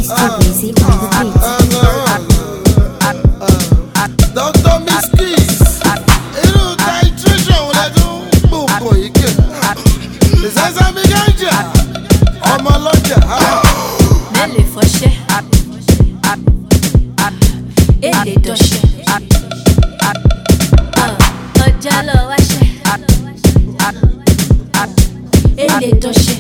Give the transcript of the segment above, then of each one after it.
It's too easy on the beat. Dr. Miskis, inú titration lẹ́dún gbogbo ike. Ìsẹ́sẹ́ mi gẹ́jà, ọmọ lọ́jà. Mẹ́lẹ̀ fọṣẹ́, èlé dọ́ṣẹ́, ọjà lọ wáṣẹ́, èlé dọ́ṣẹ́.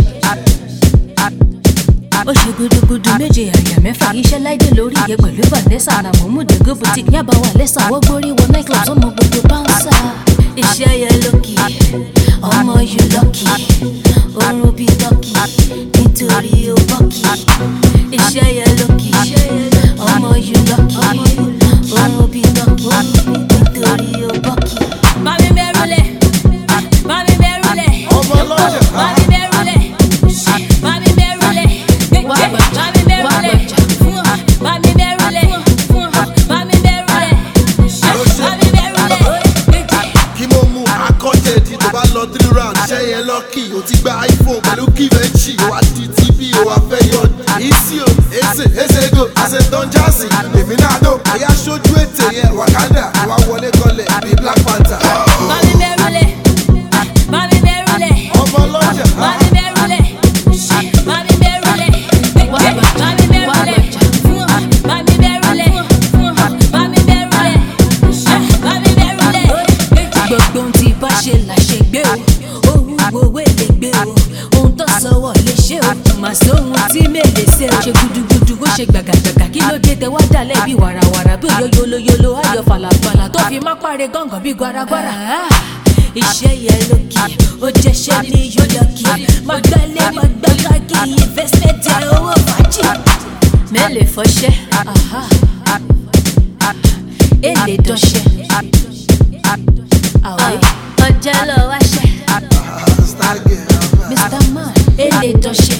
Ó ṣe gudugudu méje àyà mẹ́fà iṣẹ́ láìdé lórí iye pẹ̀lú Vanessa na Mọ̀múdé go boutique yaba wà lẹ́sà wọ́n gbórí wọ nightclub ọmọ gbogbo báńsà. Iṣẹ́ yẹn lókì, ọmọ yìí lọ́kì, oorun bíi tọ́kì nítorí ó bọ́kì. Iṣẹ́ yẹn lókì, ọmọ yìí lọ́kì, oorun bíi tọ́kì nítorí ó bọ́kì. Bámi mẹ́rùlẹ̀, bámi mẹ́rùlẹ̀, Ọmọ lọ́jà. bámi mẹ́rùlẹ̀, bámi mẹ́rùlẹ̀, bámi mẹ́rùlẹ̀, bámi mẹ́rùlẹ̀, bámi mẹ́rùlẹ̀, bámi mẹ́rùlẹ̀. Kí mo mú akọ́jẹ̀dì tó bá lọ 3 round. Iṣẹ́ yẹn lọ́kì, o ti gba iPhone pẹ̀lú kìvẹ́ǹchì. O wá di TV, o wá fẹ́ yọ ìsì o. Eze go, àṣẹ Don Jazzy, èmi náà dò. Àyà aṣojú ètè yẹn Wakanda, wá wọlé kọlẹ̀ bíi Black Panther. Bámi mẹ́rùlẹ̀, bámi mẹ́rùlẹ̀, Ọmọ lọ́jà. bámi mẹ́rùlẹ̀, bámi mẹ́rùlẹ̀, bámi mẹ́rùlẹ̀, bámi mẹ́rùlẹ̀, bámi mẹ́rùlẹ̀, bámi mẹ́rùlẹ̀. Gbogbo ohun tí bá ṣe là ṣe gbé o, ohun owó lè gbé o, ohun tó sọ̀wọ́ lè ṣe o, màá sọ ohun tí mèlè ṣe o. Ṣe gudugudu ó ṣe gbàgàgbàgà kí ló dé tẹ wá dálẹ̀ bí wàràwàrà bí òyò yolóyolo ayọ̀ falafala tó fi má parí gángan bí gbaragbara. Iṣẹ́ yẹn lókì, ó jẹ́ṣẹ́ ní yọ̀lọ́kì, má gbálẹ̀ má gbàgbàgì investment ẹ̀ owó fàájì. Mẹ́lẹ̀ fọṣẹ́, èlé dọ́ṣẹ́, àwẹ̀ ọjà lọ wáṣẹ́, Mr. Man èlé dọ́ṣẹ́.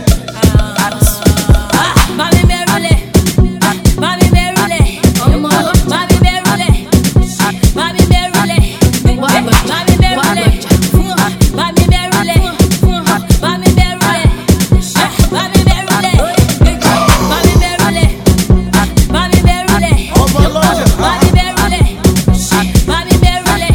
Bámi mẹ́rùlẹ̀, bámi mẹ́rùlẹ̀, ọmọ bámi mẹ́rùlẹ̀, bámi mẹ́rùlẹ̀, bámi mẹ́rùlẹ̀, bámi mẹ́rùlẹ̀, bámi mẹ́rùlẹ̀, bámi mẹ́rùlẹ̀, bámi mẹ́rùlẹ̀, bámi mẹ́rùlẹ̀, Ọmọ lọ́jà. bámi mẹ́rùlẹ̀, bámi mẹ́rùlẹ̀.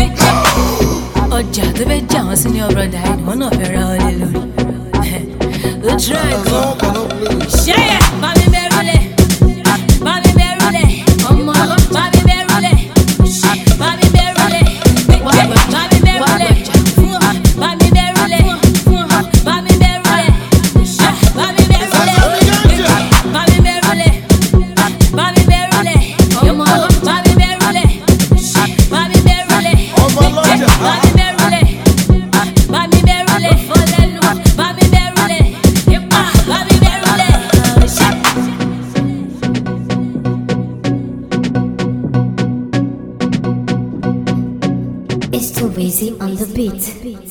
Ọjà tó fẹ́ jà wọ́n sí ní ọ̀rọ̀ dàí ni wọ́n náà fẹ́ ra ọ lé lórí. Ó try gan. Yeah, bámi mẹ́rùlẹ̀, bámi mẹ́rùlẹ̀, ọmọ bámi mẹ́rùlẹ̀, bámi mẹ́rùlẹ̀, bámi mẹ́rùlẹ̀, bámi mẹ́rùlẹ̀, bámi mẹ́rùlẹ̀, bámi mẹ́rùlẹ̀, bámi mẹ́rùlẹ̀, bámi mẹ́rùlẹ̀, ọmọ bámi mẹ́rùlẹ̀, bámi mẹ́rùlẹ̀, Ọmọ lọ́jà. bámi mẹ́rùlẹ̀, bámi mẹ́rùlẹ̀, fọlẹ́nu, bámi mẹ́rùlẹ̀, ipa, bámi mẹ́rùlẹ̀. It's too easy on the beat.